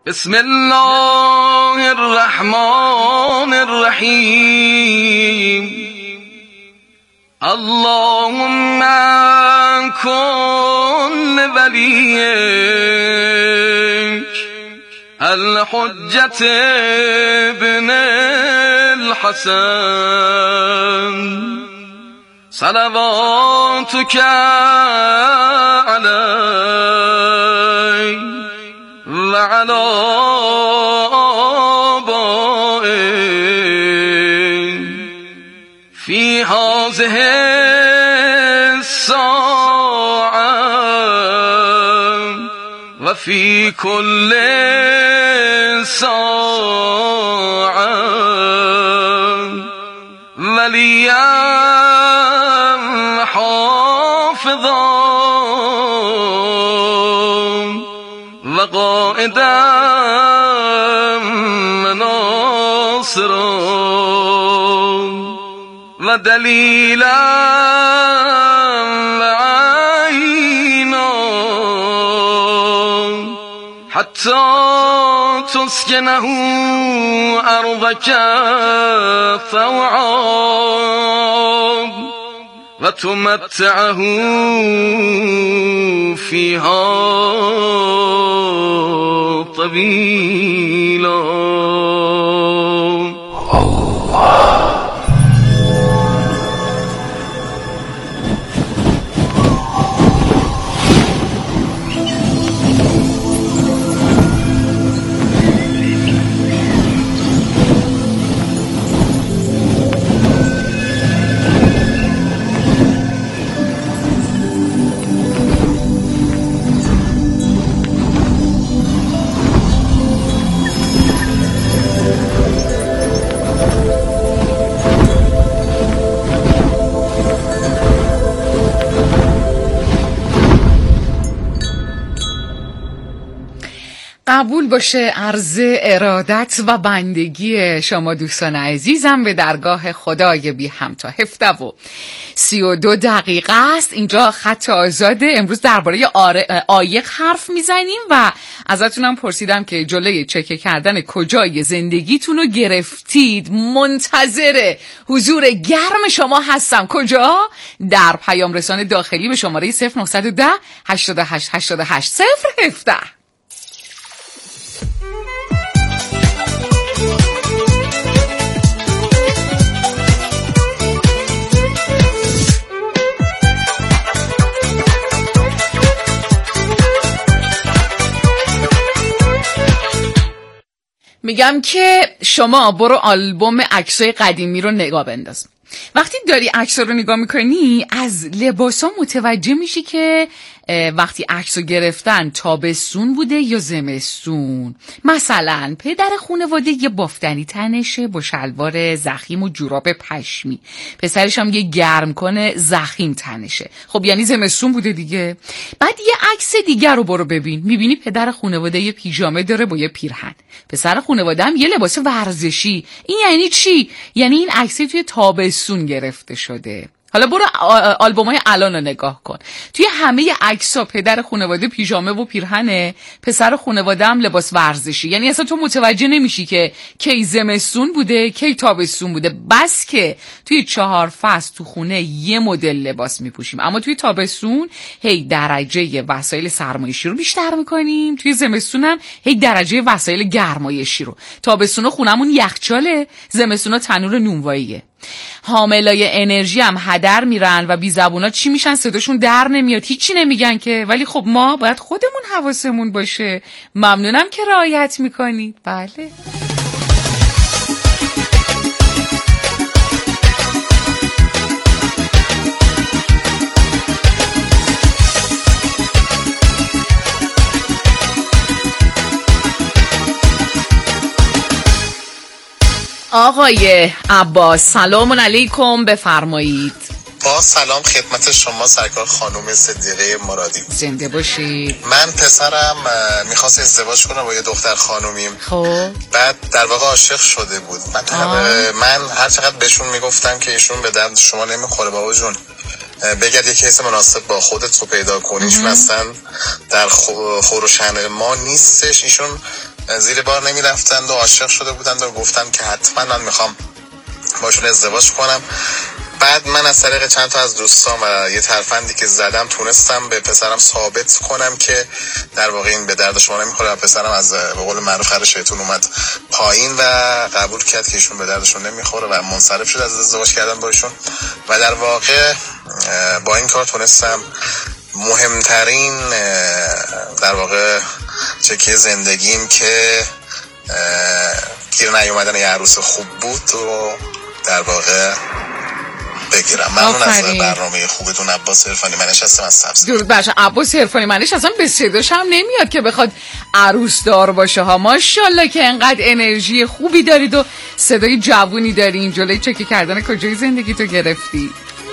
بسم الله الرحمن الرحیم. اللهم كن لوليك الحجة ابن الحسن صلواتك عليه وعلى آبائه في هذه الساعة وفي كل ساعة وليا حافظا وقائدا وناصرا ودليلا وعينا حتى تسكنه أرضك طوعا وتمتعه فيها طويلا. قبول باشه عرض ارادت و بندگی شما دوستان عزیزم به درگاه خدای بی همتا. 7:32 است. اینجا خط آزاده. امروز درباره عایق حرف میزنیم و ازتونم پرسیدم که جلوی چک کردن کجای زندگیتون رو گرفتید. منتظر حضور گرم شما هستم. کجا؟ در پیام رسان داخلی به شماره 0910 88 88 017. میگم که شما برو آلبوم عکسای قدیمی رو نگاه بنداز. وقتی داری عکس رو نگاه میکنی از لباسا متوجه میشی که وقتی عکس رو گرفتن تابستون بوده یا زمستون. مثلا پدر خانواده یه بافتنی تنشه با شلوار ضخیم و جوراب پشمی، پسرش هم یه گرم کنه ضخیم تنشه. خب یعنی زمستون بوده دیگه. بعد یه عکس دیگر رو برو ببین، میبینی پدر خانواده یه پیژامه داره با یه پیرهن، پسر خانواده هم یه لباس ورزشی. این یعنی چی؟ یعنی این عکس توی تابستون گرفته شده. حالا برو آلبومای الان رو نگاه کن. توی همه عکس‌ها پدر خانواده پیژامه و پیرهنه، پسر خانواده هم لباس ورزشی. یعنی اصلا تو متوجه نمیشی که کی زمستون بوده کی تابستون بوده. بس که توی 4 فصل تو خونه یه مدل لباس میپوشیم، اما توی تابستون هی درجه وسایل سرمایشی رو بیشتر میکنیم، توی زمستون هم هی درجه وسایل گرمایشی رو. تابستون خونمون یخچاله، زمستون تنور نونواییه. حاملای انرژی هم هدر میرن و بی زبونا چی میشن؟ صداشون در نمیاد، هیچی نمیگن که، ولی خب ما باید خودمون حواسمون باشه. ممنونم که رعایت میکنید. بله آقای عباس سلام علیکم، بفرمایید. با سلام خدمت شما سرکار خانم صدیقه مرادی. زنده باشید. من پسرم میخواست ازدواج کنه با یه دختر خانومیم. خب بعد در واقع عاشق شده بود. من هر چقدر بهشون میگفتم که ایشون به درد شما نمیخوره بابا جون، بگرد یه کیس مناسب با خودت رو پیدا کنیش، مثلا در خور و شأن ما نیستش. ایشون زیر بار نمی رفتند و عاشق شده بودند و گفتند که حتما من میخوام باشون ازدواج کنم. بعد من از طریق چند تا از دوستان و یه ترفندی که زدم تونستم به پسرم ثابت کنم که در واقع این به درد شما نمیخوره و پسرم از به قول معروف خر شیطون اومد پایین و قبول کرد که ایشون به دردشون نمیخوره و منصرف شد از ازدواج کردن با ایشون. و در واقع با این کار تونستم مهمترین در واقع چکیه زندگیم که گیر نیومدن یه عروس خوب بود و در واقع بگیرم. ممنون از برنامه خوبتون. عباس عرفانی منش هستم از سبز. درود بر شما. عباس عرفانی منش اصلا به صداش هم نمیاد که بخواد عروس دار باشه ها. ماشاءالله که انقدر انرژی خوبی دارید و صدای جوونی دارین. جلوی چکی کردن کجای زندگی تو گرفتی؟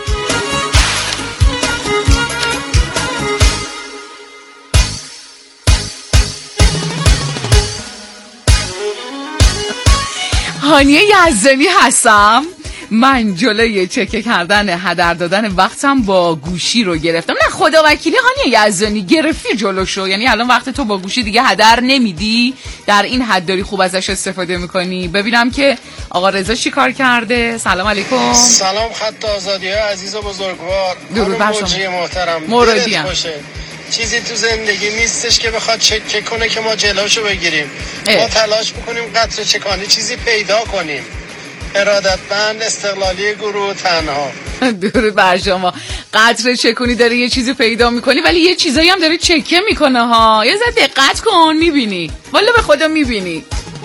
هانیه یزدانی هستم. من جلوی چکه کردن هدر دادن وقتم با گوشی رو گرفتم. نه خدا وکیلی هانیه یزدانی گرفتی جلوشو، یعنی الان وقت تو با گوشی دیگه هدر نمیدی، در این حد داری خوب ازش استفاده میکنی. ببینم که آقا رضا چی کار کرده. سلام علیکم. سلام خط آزادی عزیز و بزرگوار. درود بر شما محترم. مرادیم. چیزی تو زندگی نیستش که بخواد چک کنه که ما جلوشو بگیریم. ما تلاش بکنیم قطره چکانی چیزی پیدا کنیم. ارادتمند استقلالی گروه تنها. درود بر شما. قطره چکونی داره یه چیزی پیدا میکنی ولی یه چیزایی هم داره چکه میکنه ها. یه ذره دقت کن میبینی، والا به خدا میبینی.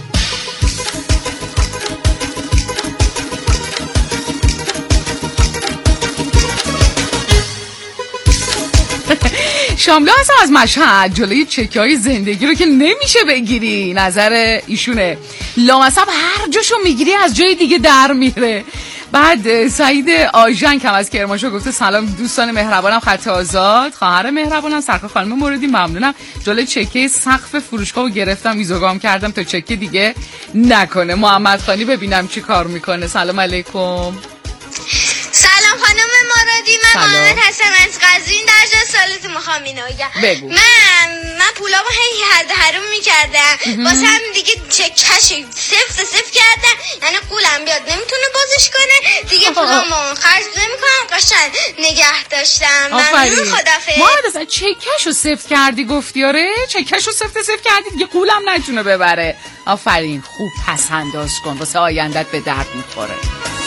شاملو هستم از مشهد. جلوی چکه های زندگی رو که نمیشه بگیری، نظر ایشونه. لامصب هر جاشو میگیری از جای دیگه در میره. بعد سعید آژنگ هم از کرمانشاه گفته سلام دوستان مهربانم خط آزاد، خواهر مهربانم سرکار خانم موردی ممنونم. جلوی چکه سقف فروشگاه رو گرفتم ایزوگام کردم تا چکه دیگه نکنه. محمد خانی ببینم چی کار میکنه. سلام علیکم. سلام خانم مرادی، من محمد هستم از قزوین. در جا سالتون میخوام اینو بگم. من پولامو هی حروم میکردم واسه هم دیگه چکش صفر کردم، یعنی قولم بیاد نمیتونه بازش کنه دیگه. پولامو خرج نمیکنم، قشنگ نگه داشتم. ممنون، خدافظ. محمد اصلا چکشو صفر کردی گفتی؟ آره چکشو صفر کردی دیگه قولم نتونه ببره. آفرین، خوب پس انداز کن واسه آیندت به درد میخوره.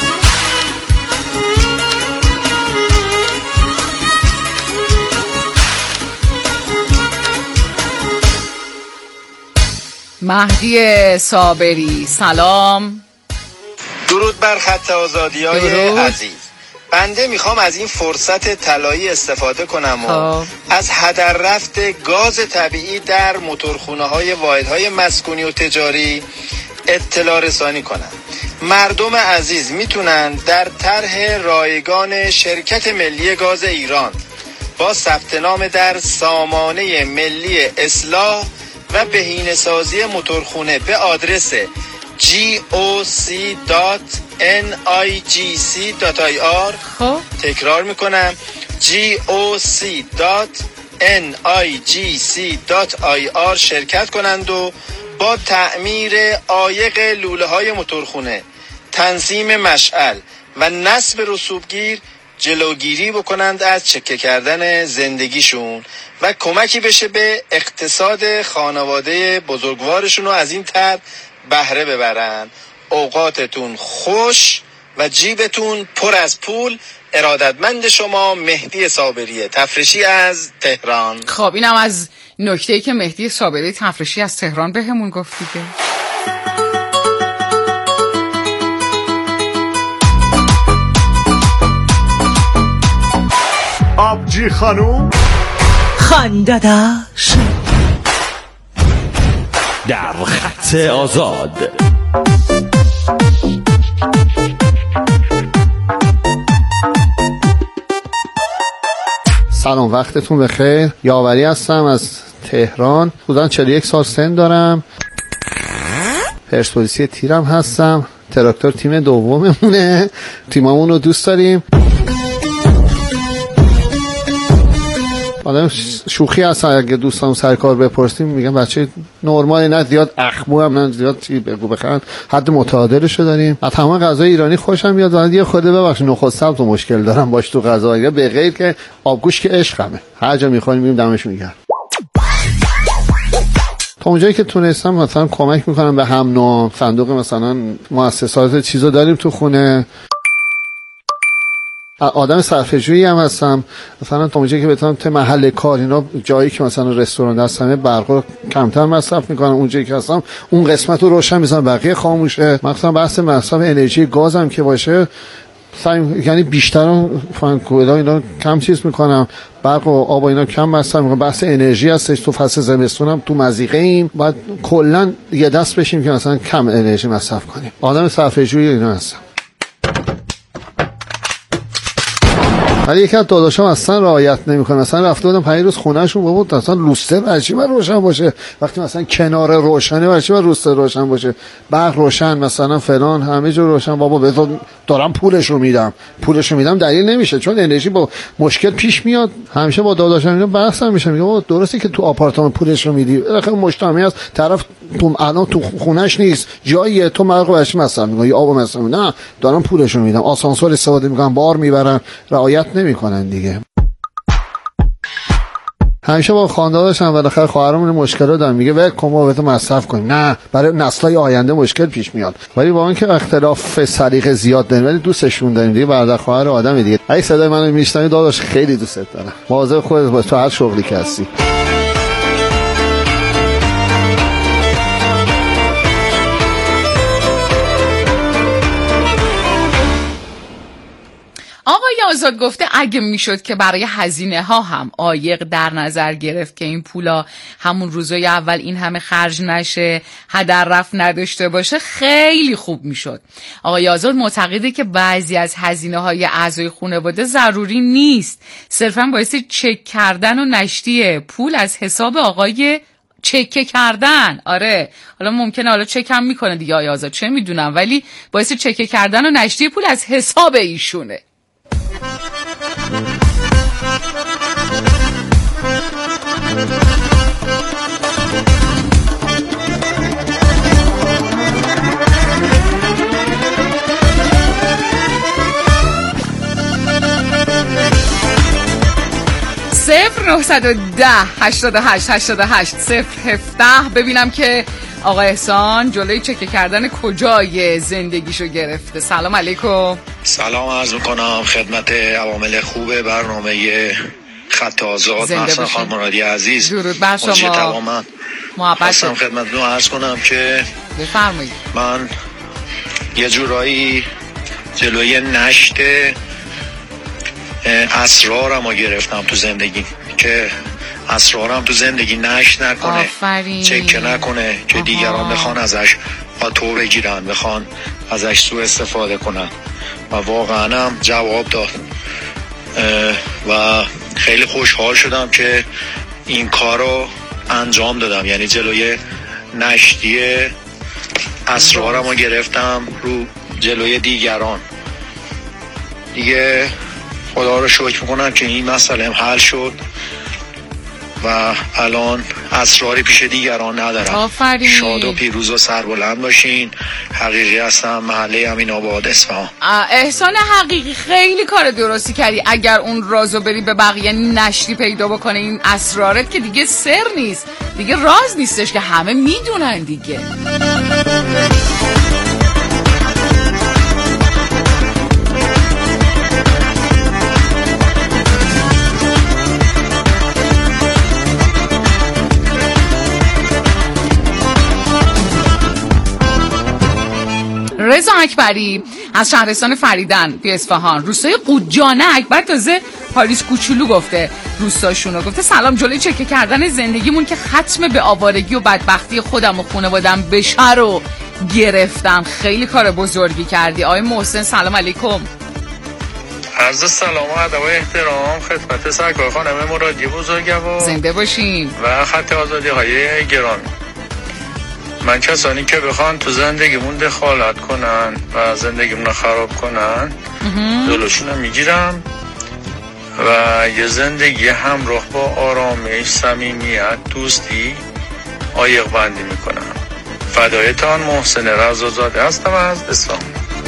مهدی صابری سلام. درود بر خط آزادیای عزیز. بنده میخوام از این فرصت طلایی استفاده کنم و از هدر رفت گاز طبیعی در موتورخونه‌های واحدهای مسکونی و تجاری اطلاع رسانی کنم. مردم عزیز میتونن در طرح رایگان شرکت ملی گاز ایران با ثبت نام در سامانه ملی اصلاح و بهینه‌سازی موتورخونه به آدرس goc.nigc.ir تکرار میکنم goc.nigc.ir شرکت کنند و با تعمیر عایق لوله های موتورخونه، تنظیم مشعل و نصب رسوبگیر جلوگیری بکنند از چکه کردن زندگیشون و کمکی بشه به اقتصاد خانواده بزرگوارشون و از این طرح بهره ببرن. اوقاتتون خوش و جیبتون پر از پول. ارادتمند شما مهدی صابری تفرشی از تهران. خب اینم از نکته‌ای که مهدی صابری تفرشی از تهران بهمون گفت دیگه. آبجی خانوم خانداداش در خط آزاد. سلام، وقتتون بخیر. یاوری هستم از تهران. حدوداً 41 سال سن دارم. پرسپولیسی تیرم هستم. تراکتور تیم دوممونه. تیممون رو دوست داریم. آدم شوخی هست، اگه دوستان سر کار بپرسیم میگن بچه نرمالی، نه زیاد اخمو هم نه زیاد چی بگو بخند، حد متعادلشو داریم. از تمام غذای ایرانی خوشم میاد. ولی یه خورده ببخشید نخود سبز مشکل دارم باش تو غذا، اگه به غیر که آبگوشت که عشقمه، هر جا میخوایم میریم دمش میگرد. تا اونجایی که تونستم مثلا کمک میکنم به هم نوع، صندوق مثلا مؤسسات چیزا داریم تو خونه. آدم صرفه‌جویی هم هستم، مثلا تا اونجایی که بتونم تو محل کار اینا جایی که مثلا رستوران هستم برق کمتر مصرف میکنم، اونجایی که هستم اون قسمت رو روشن میذارم بقیه خاموشه. مثلا بحث مصرف انرژی گازم که باشه یعنی بیشتر فانکولا اینا کم چیز میکنم، برق و آب اینا کم مصرف میکنم. بحث انرژی هستش، تو فصل زمستونم تو مضیقه ایم، باید کلا یه دست بشیم که مثلا کم انرژی مصرف کنیم. آدم صرفه‌جویی اینا هستم. ولی یکی از داداشام اصلا رعایت نمیکنه. مثلا رفته بودم 5 روز خونهشون، بابا مثلا لوستر برچی من روشن باشه، وقتی مثلا کنار روشنه برچی من لوستر روشن باشه، برق روشن مثلا فلان همه جا روشن. بابا بذار دارم پولشو میدم دلیل نمیشه، چون انرژی با مشکل پیش میاد. همیشه با داداشم اینا بحثم میشه، میگه بابا درسته که تو آپارتمان پولشو میدی، آخه مجتمعی است، طرف تو الان تو خونش نیست، جاییه، تو مرغ برچی مثلا میگی آب مثلا، نه دارم پولشو میدم، آسانسور استفاده میکنم، بار میبرن، رعایت نمیکنن دیگه. همیشه با خاندانشم بالاخره خواهرمون مشکلات دارن، میگه ول کن بابا مصرف کنیم، نه برای نسل‌های آینده مشکل پیش میاد. ولی با اینکه اختلاف سلیقه زیاد داریم ولی دوستشون داریم دیگه، برادر خواهر آدم دیگه. اگه صدای منو میشنوی داداش خیلی دوستت دارم، مواظب خودت باش تو هر شغلی که هستی. آقای آزاد گفته اگه میشد که برای هزینه ها هم عایق در نظر گرفت که این پولا همون روزای اول این همه خرج نشه، هدر رفت نداشته باشه، خیلی خوب میشد. آقای آزاد معتقده که بعضی از هزینه های اعضای خانواده ضروری نیست، صرفا باعث چک کردن و نشتی پول از حساب آقای چک کردن. آره حالا ممکنه حالا چک هم میکنه دیگه آقای آزاد، چه میدونم، ولی باعث چک کردن و نشتی پول از حساب ایشونه. صفر 910 88 88 017 ببینم که آقا احسان جلوی چک کردن کجای زندگیشو گرفته. سلام علیکم. سلام عرض میکنم خدمت عوامل خوب برنامه خط آزاد. مثلا خانم مرادی عزیز، درود بر شما. محبت خدمتتون عرض کنم که بفرمایید من یه جورایی جلوی نشت اسرارم رو گرفتم تو زندگی، که اسرارم تو زندگی نشت نکنه، چک نکنه که دیگران بخوان ازش پاتو بگیرن، بخوان ازش سوء استفاده کنن. و واقعا هم جواب داد و خیلی خوشحال شدم که این کار رو انجام دادم. یعنی جلوی نشتی اسرارم رو گرفتم رو جلوی دیگران. دیگه خدا رو شکر میکنم که این مسئله هم حل شد و الان اسراری پیش دیگران ندارم. آفرین. شاد و پیروز و سربلند باشین. حقیقی هستم، محله امین آباد اصفهان. احسان حقیقی خیلی کار درستی کردی. اگر اون رازو بری به بقیه نشتی پیدا بکنه این اسرارت که دیگه سر نیست، دیگه راز نیستش که همه میدونن دیگه. رضا اکبری از شهرستان فریدن به اصفهان، روستای قوجانه. اکبر تازه پاریس کوچولو گفته روستاشونو، گفته سلام، جلوی چکه کردن زندگیمون که ختم به آوارگی و بدبختی خودم و خانواده‌ام بشه رو گرفتم. خیلی کار بزرگی کردی. آقای محسن سلام علیکم. عرض سلام و ادب و احترام خدمت سرکار خانم مرادی بزرگوار، زنده باشین، و خط آزادی های گران. من کسانی که بخوان تو زندگیمون دخالت کنن و زندگیمون رو خراب کنن جلوشون رو میگیرم. و یه زندگی همراه با آرامش، صمیمیت، دوستی عایق بندی میکنم. فدایتان محسن رضازاده هستم از اسلام.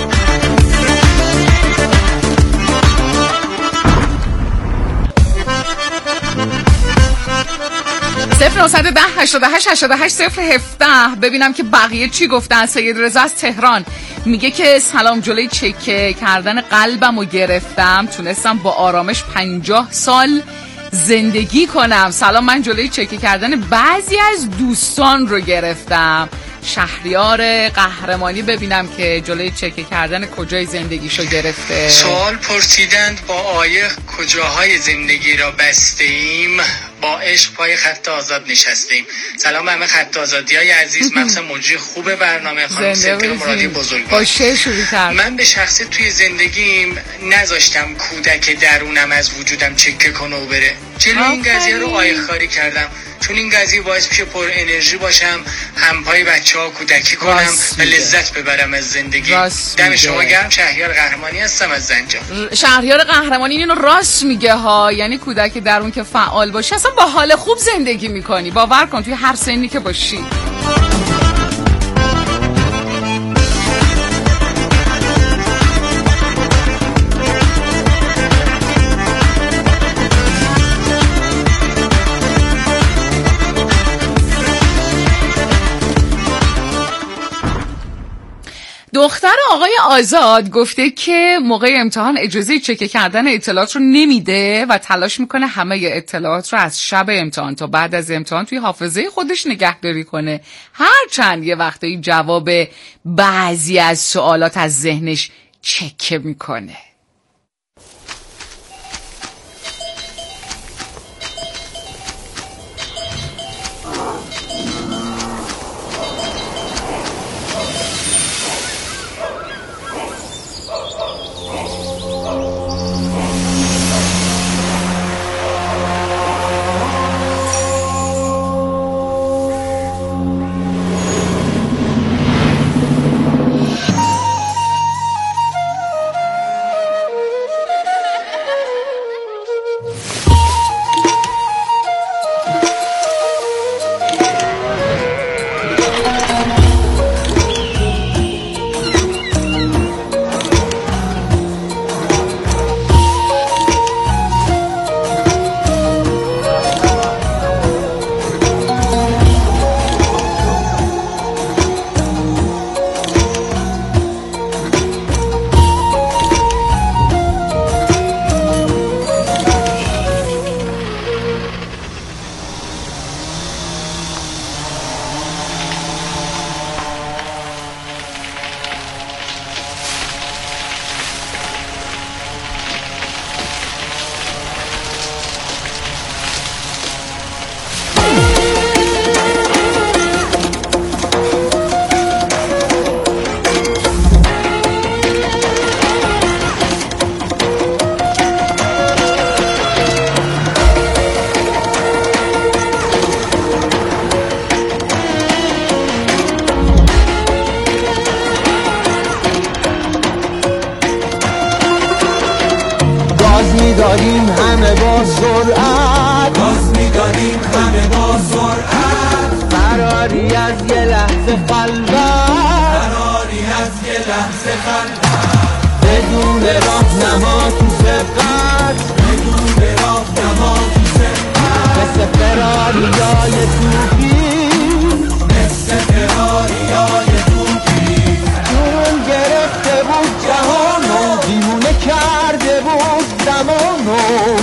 0910-88-88-017 ببینم که بقیه چی گفتن. سید رضا از تهران میگه که سلام، جلوی چک کردن قلبم رو گرفتم، تونستم با آرامش 50 سال زندگی کنم. سلام، من جلوی چک کردن بعضی از دوستان رو گرفتم. شهریار قهرمانی ببینم که جلوی چک کردن کجای زندگیشو گرفته. سوال پرسیدند با عایق کجاهای زندگی را بسته ایم، با عشق پای خط آزاد نشستیم. سلام همه خط آزادیای عزیز، مخصوصا مجری خوب برنامه خانم سنتیا مرادی بزرگوار. من به شخصی توی زندگیم نذاشتم کودک درونم از وجودم چکه کنه و بره. جلوی این قضیه رو عایق کاری کردم، چون این قضیه باعث میشه پر انرژی باشم، همپای بچه‌ها کودکی کنم و لذت ببرم از زندگی. دم شما گرم. شهریار قهرمانی هستم از زنجان. شهریار قهرمانی اینو راست میگه ها، یعنی کودک درون که فعال باشه اصلا با حال خوب زندگی میکنی، باور کن توی هر سنی که باشی. دختر آقای آزاد گفته که موقع امتحان اجازه چک کردن اطلاعات رو نمیده و تلاش میکنه همه اطلاعات رو از شب امتحان تا بعد از امتحان توی حافظه خودش نگهداری کنه، هرچند یه وقتایی جواب بعضی از سوالات از ذهنش چکه میکنه. میدادیم همه با سرعت، باز میدادیم همه با سرعت، فراری از یه لحظه خلوت، فراری از یه لحظه خلوت، بدون راهنما تو سبقت، بدون راهنما تو سبقت، مثل فراریای توپی، مثل فراریای توپی، جنون گرفته بود جهانو، دیوونه کرده بود زمانو،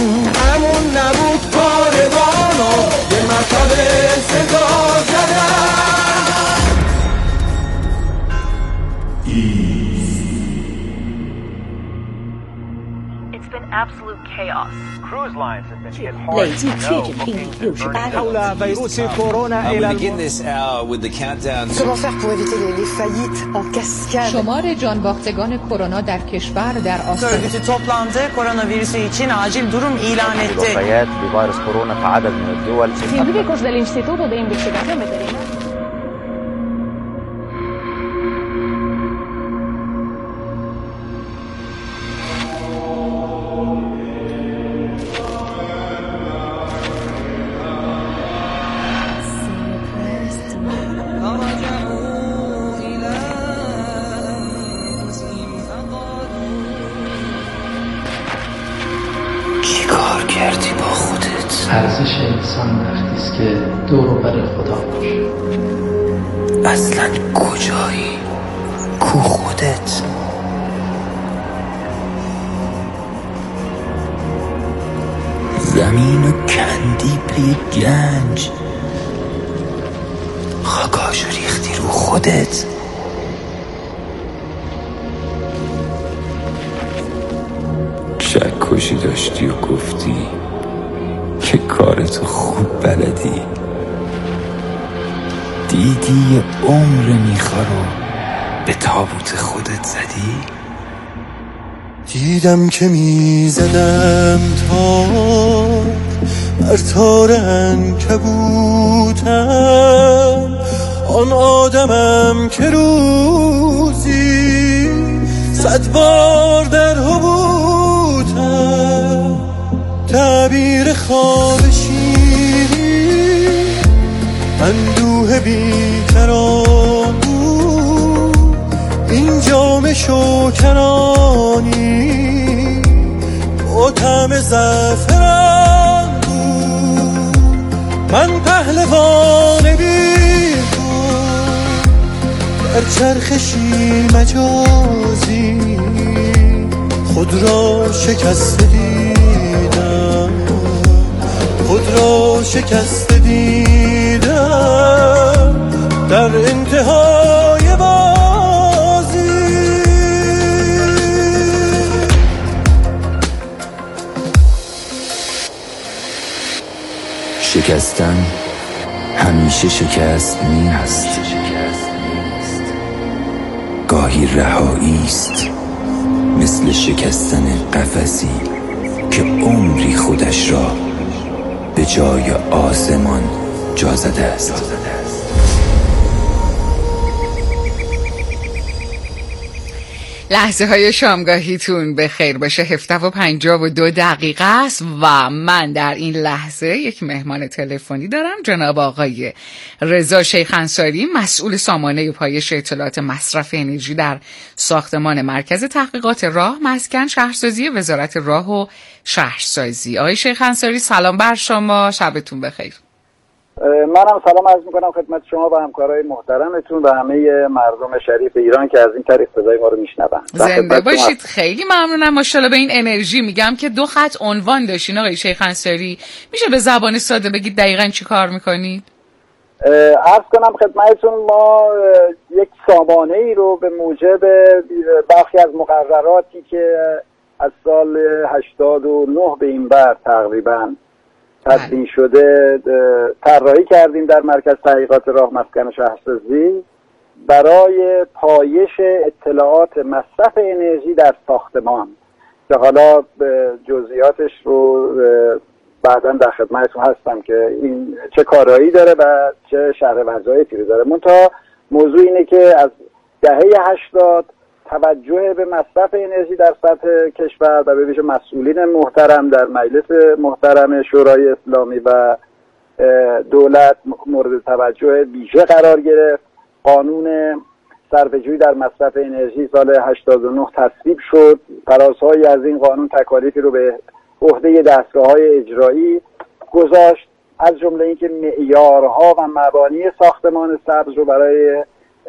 همون نبود کاروانو، یه مرتبه صدا زدن. It's been absolute chaos. Cruise lines have been hit hard. حول فيروس كورونا إلى begin this hour with the countdown. Comment faire pour éviter les faillites en cascade? شمار جانباختگان کرونا در کشور در آستانه örgütü toplandı. Koronavirüsü için acil durum ilan etti. الوفيات بفيروس كورونا في عدد من الدول. Científicos del Instituto de Investigación Veterinaria. انسان وقتی است که دور و بر خدا باشه. اصلا کجایی؟ کو خودت؟ زمین و کندی پی گنج، خاکاشو ریختی رو خودت. چکشی داشتی و گفتی که کارتو خوب بلدی. دیدی یه عمر میخوارو به تابوت خودت زدی. دیدم که میزدم تار بر تار عنکبوتم، آن آدمم که روزی 100 بار در حبوطم. تعبیر خواب شیری اندوه بی‌قرار بود، این جام شوکنانی با طعم زعفران بود. من پهلوان بیرون در چرخشی مجازی، خود را شکسته دیدم، خود را شکسته دیدم در انتهای بازی. شکستن همیشه شکست نیست، گاهی رهایی است، مثل شکستن قفسی که عمری خودش را به جای آسمان جا زده است. لحظه های شامگاهیتون به خیر باشه. 7:52 است و من در این لحظه یک مهمان تلفنی دارم، جناب آقای رضا شیخ انصاری، مسئول سامانه پایش اطلاعات مصرف انرژی در ساختمان مرکز تحقیقات راه، مسکن، شهرسازی وزارت راه و شهرسازی. آقای شیخ انصاری سلام بر شما، شبتون بخیر. منم سلام عرض میکنم خدمت شما و همکارای محترمتون و همه مردم شریف ایران که از این طریق صدای ما رو میشنون. زنده باشید. خیلی ممنونم. ماشاءالله به این انرژی. میگم که 2 خط عنوان داشتین آقای شیخ انصاری، میشه به زبان ساده بگید دقیقاً چی کار میکنید؟ عرض کنم خدمتتون ما یک سامانه ای رو به موجب برخی از مقرراتی که از سال 89 به این بر تقریباً تدوین شده طراحی کردیم در مرکز تحقیقات راه، مسکن و شهرسازی برای پایش اطلاعات مصرف انرژی در ساختمان، که حالا جزئیاتش رو بعداً در خدمتتون هستم که این چه کارایی داره و چه شرح وظایفی رو داره. منتها موضوع اینه که از دهه 80 توجه به مصرف انرژی در سطح کشور و به ویژه مسئولین محترم در مجلس محترم شورای اسلامی و دولت مورد توجه ویژه قرار گرفت. قانون صرفه‌جویی در مصرف انرژی سال 89 تصویب شد. فرازهایی از این قانون تکالیفی رو به عهده دستگاه‌های اجرایی گذاشت، از جمله اینکه معیارها و مبانی ساختمان سبز رو برای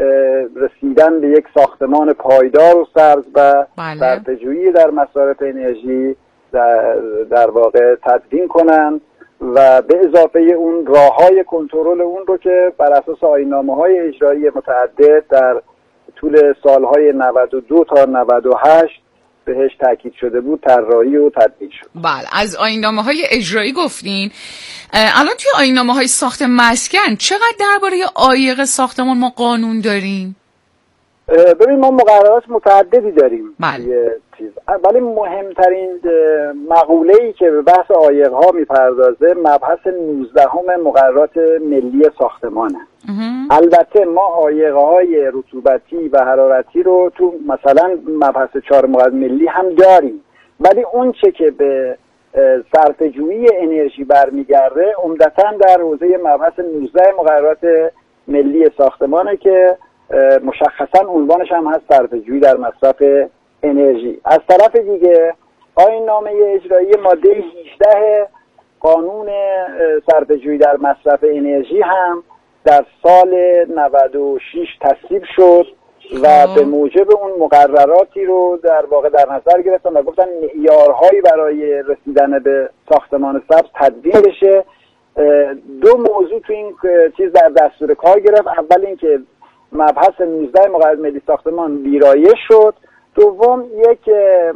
رسیدن به یک ساختمان پایدار و سبز و صرفه‌جویی در مصارف انرژی در واقع تدوین کنند و به اضافه اون راه‌های کنترل اون رو که بر اساس آیین‌نامه‌های اجرایی متعدد در طول سال‌های 92 تا 98 بهش تاکید شده بود طراحی و تدوین شد. بله، از آیین‌نامه‌های اجرایی گفتین. الان توی آیین‌نامه‌های ساخت مسکن چقدر درباره عایق ساختمان ما قانون داریم؟ ببین ما مقررات متعددی داریم. بله. ولی مهمترین مقوله‌ای که به بحث عایق‌ها میپردازه مبحث 19 مقررات ملی ساختمانه. البته ما عایق‌های رطوبتی و حرارتی رو تو مثلا مبحث 4 مقررات ملی هم داریم، ولی اون چه که به صرفه‌جویی انرژی برمیگرده عمدتاً در حوزه مبحث 19 مقررات ملی ساختمانه که مشخصاً عنوانش هم هست صرفه‌جویی در مصرف انرژی. از طرف دیگه آیین‌نامه اجرایی ماده 18 قانون صرفه‌جویی در مصرف انرژی هم در سال 96 تصویب شد و به موجب اون مقرراتی رو در واقع در نظر گرفتن و گفتن معیارهایی برای رسیدن به ساختمان سبز تدوین بشه. دو موضوع تو این چیز در دستور کار گرفت. اول اینکه مبحث 19 مقررات ملی ساختمان ویرایش شد. دوم یک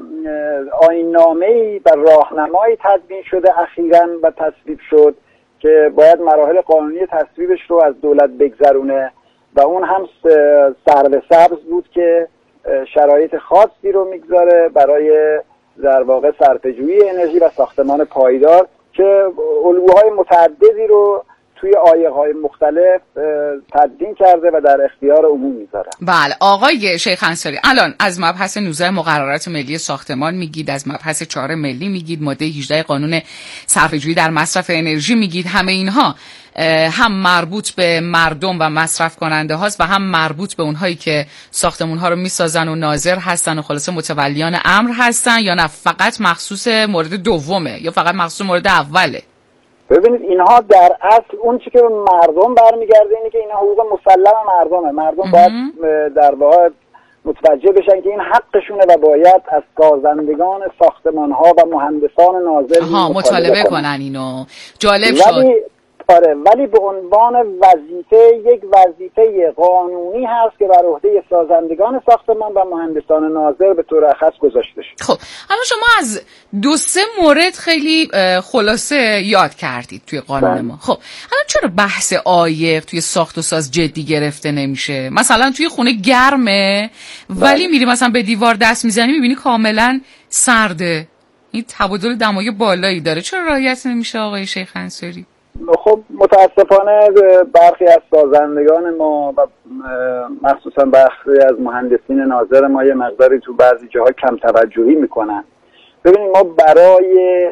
آیین‌نامه‌ای و راهنمایی تدوین شده اخیراً و تصویب شد که باید مراحل قانونی تصویبش رو از دولت بگذرونه و اون هم سرو سبز بود که شرایط خاصی رو میگذاره برای در واقع صرفه‌جویی انرژی و ساختمان پایدار که الگوهای متعددی رو توی آیه‌های مختلف تدوین کرده و در اختیار عموم میذاره. بله آقای شیخ انصاری، الان از مبحث 19 مقررات ملی ساختمان میگید، از مبحث 4 ملی میگید، ماده 18 قانون صرفه‌جویی در مصرف انرژی میگید، همه اینها هم مربوط به مردم و مصرف کننده هاست و هم مربوط به اونهایی که ساختمون ها رو میسازن و ناظر هستن و خلاصه متولیان امر هستن، یا نه فقط مخصوص مورد دومه یا فقط مخصوص مورد اوله؟ ببینید اینها در اصل اون چی که به مردم برمیگرده اینه که اینا حقوق مسلم مردمه. مردم باید در واقع متوجه بشن که این حقشونه و باید از سازندگان ساختمان ها و مهندسان ناظر مطالبه کنن. اینو جالب شد. ولی به عنوان وظیفه، یک وظیفه قانونی هست که بر عهده سازندگان ساختمان و مهندسان ناظر به طور اخص گذاشته شد. خب الان شما از 2-3 مورد خیلی خلاصه یاد کردید توی قانون ما. خب الان چرا بحث عایق توی ساخت و ساز جدی گرفته نمیشه؟ مثلا توی خونه گرمه ولی میری مثلا به دیوار دست میزنی میبینی کاملا سرده، این تبادل دمای بالایی داره، چرا رعایت نمیشه آقای شیخ انصاری؟ خب متاسفانه برخی از سازندگان ما و مخصوصا برخی از مهندسین ناظر ما یه مقداری تو بعضی جاها کم توجهی میکنن. ببینید ما برای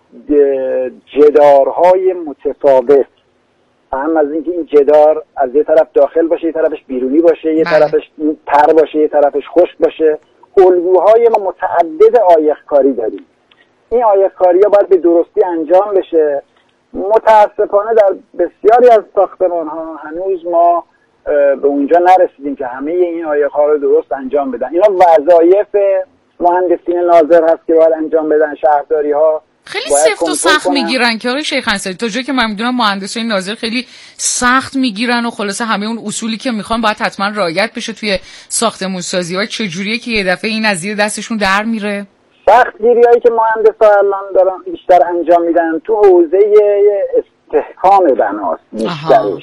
جدارهای متفاوت، هم از اینکه این جدار از یه طرف داخل باشه، یه طرفش بیرونی باشه، یه طرفش تر باشه، یه طرفش خشک باشه، الگوهای ما متعدد عایق‌کاری داریم. این عایق‌کاری‌ها باید به درستی انجام بشه. متاسفانه در بسیاری از ساختمان‌ها هنوز ما به اونجا نرسیدیم که همه این عایق‌ها رو درست انجام بدن. اینا وظایف مهندسین ناظر هست که باید انجام بدن. شهرداری‌ها خیلی سفت و سخت میگیرن که آقای شیخ انصاری، تا جایی که من میدونم مهندسین ناظر خیلی سخت میگیرن و خلاصه همه اون اصولی که میخوان باید حتما رعایت بشه توی ساختمون سازی. و چجوریه که یه دفعه این از زیر دستشون در میره؟ سختگیری‌هایی که مهندسان الان دارن بیشتر انجام میدن تو حوزه استحکام بناست بیشترش.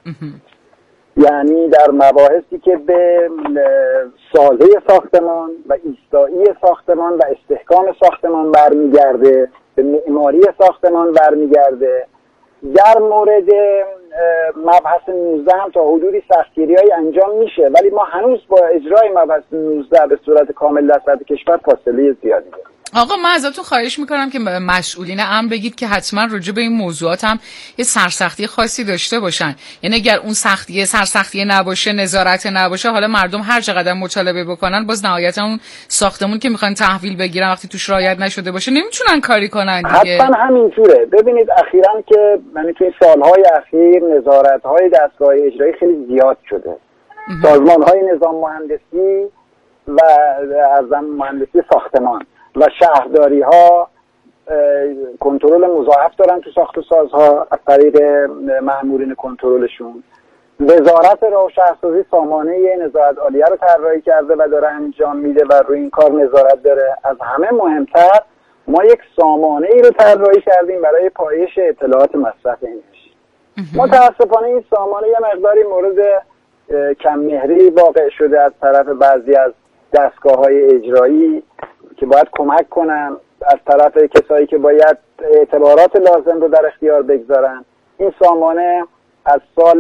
یعنی در مباحثی که به سازه ساختمان و ایستایی ساختمان و استحکام ساختمان برمیگرده، به معماری ساختمان برمیگرده. در مورد مبحث 19 هم تا حدودی سختگیری‌های انجام میشه، ولی ما هنوز با اجرای مبحث 19 به صورت کامل در سطح کشور فاصله زیادی داریم. آقا من ازتون خواهش میکنم که مسئولین امر بگید که حتما راجع به این موضوعات هم یه سرسختی خاصی داشته باشن. یعنی اگر اون سرسختی نباشه، نظارت نباشه، حالا مردم هر چقدر مطالبه بکنن باز نهایتا اون ساختمون که میخوان تحویل بگیرن وقتی توش رعایت نشده باشه نمیتونن کاری کنن دیگه. حتما همینطوره. ببینید اخیراً که یعنی توی سالهای اخیر نظارت‌های دستگاه اجرایی خیلی زیاد شده. سازمان‌های نظام مهندسی و ارزم مهندسی ساختمان و شهرداری ها کنترل مضاعف دارن تو ساخت و سازها از طریق مأمورین کنترلشون. وزارت راه و شهرسازی سامانه نظارت عالیه رو طراحی کرده و داره انجام میده و روی این کار نظارت داره. از همه مهمتر ما یک سامانه ای رو طراحی کردیم برای پایش اطلاعات مصرف انرژی. متاسفانه این سامانه یه مقداری مورد کم مهری واقع شده از طرف بعضی از دستگاه‌های اجرایی که باید کمک کنن، از طرف کسایی که باید اعتبارات لازم رو در اختیار بگذارن. این سامانه از سال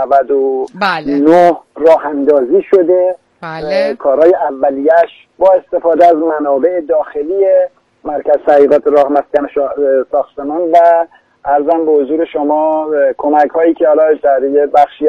99 راه اندازی شده. کارهای اولیش با استفاده از منابع داخلی مرکز تحقیقات راه مسکن ساختمان و عرضم به حضور شما کمک هایی که حالا در یه بخشی